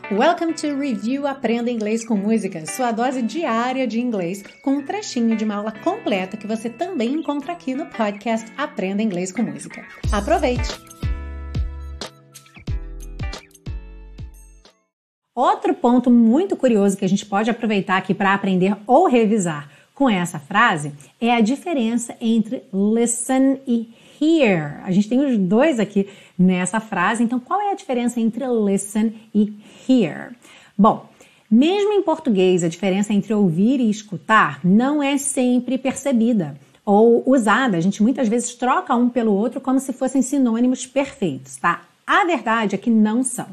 Welcome to Review Aprenda Inglês com Música, sua dose diária de inglês com um trechinho de uma aula completa que você também encontra aqui no podcast Aprenda Inglês com Música. Aproveite! Outro ponto muito curioso que a gente pode aproveitar aqui para aprender ou revisar com essa frase é a diferença entre listen e hear. A gente tem os dois aqui nessa frase, então qual é a diferença entre listen e hear? Bom, mesmo em português a diferença entre ouvir e escutar não é sempre percebida ou usada. A gente muitas vezes troca um pelo outro como se fossem sinônimos perfeitos, tá? A verdade é que não são.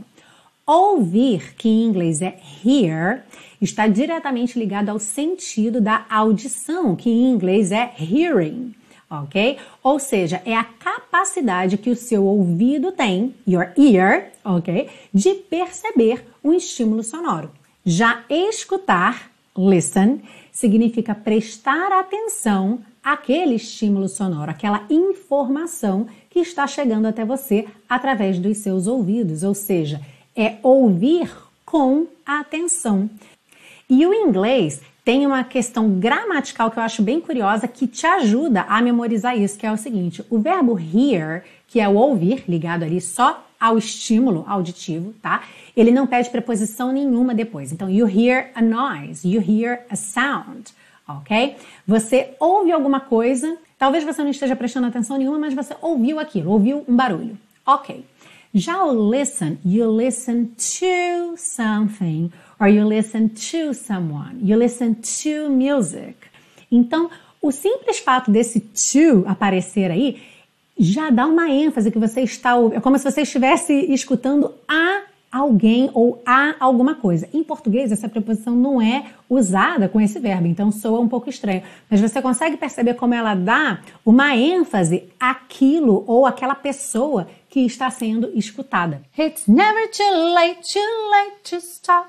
Ouvir, que em inglês é hear, está diretamente ligado ao sentido da audição, que em inglês é hearing, ok? Ou seja, é a capacidade que o seu ouvido tem, your ear, ok? De perceber um estímulo sonoro. Já escutar, listen, significa prestar atenção àquele estímulo sonoro, aquela informação que está chegando até você através dos seus ouvidos, ou seja, é ouvir com atenção. E o inglês tem uma questão gramatical que eu acho bem curiosa que te ajuda a memorizar isso, que é o seguinte: o verbo hear, que é o ouvir, ligado ali só ao estímulo auditivo, tá? Ele não pede preposição nenhuma depois. Então, you hear a noise, you hear a sound, ok? Você ouve alguma coisa, talvez você não esteja prestando atenção nenhuma, mas você ouviu aquilo, ouviu um barulho, ok. Já o listen, you listen to something, or you listen to someone, you listen to music. Então, o simples fato desse to aparecer aí já dá uma ênfase que você está ouvindo. É como se você estivesse escutando a alguém ou a alguma coisa. Em português, essa preposição não é usada com esse verbo, então soa um pouco estranho. Mas você consegue perceber como ela dá uma ênfase àquilo ou àquela pessoa que está sendo escutada. It's never too late to stop.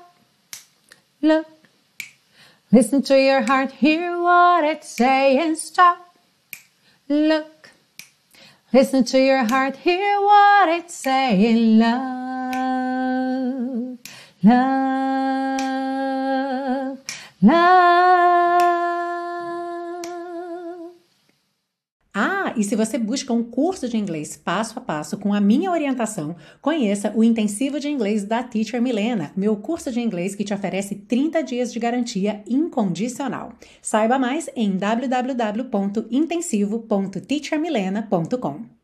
Look, listen to your heart, hear what it's saying, stop. Look, listen to your heart, hear what it's saying, love, love, love. E se você busca um curso de inglês passo a passo com a minha orientação, conheça o Intensivo de Inglês da Teacher Milena, meu curso de inglês que te oferece 30 dias de garantia incondicional. Saiba mais em www.intensivo.teachermilena.com.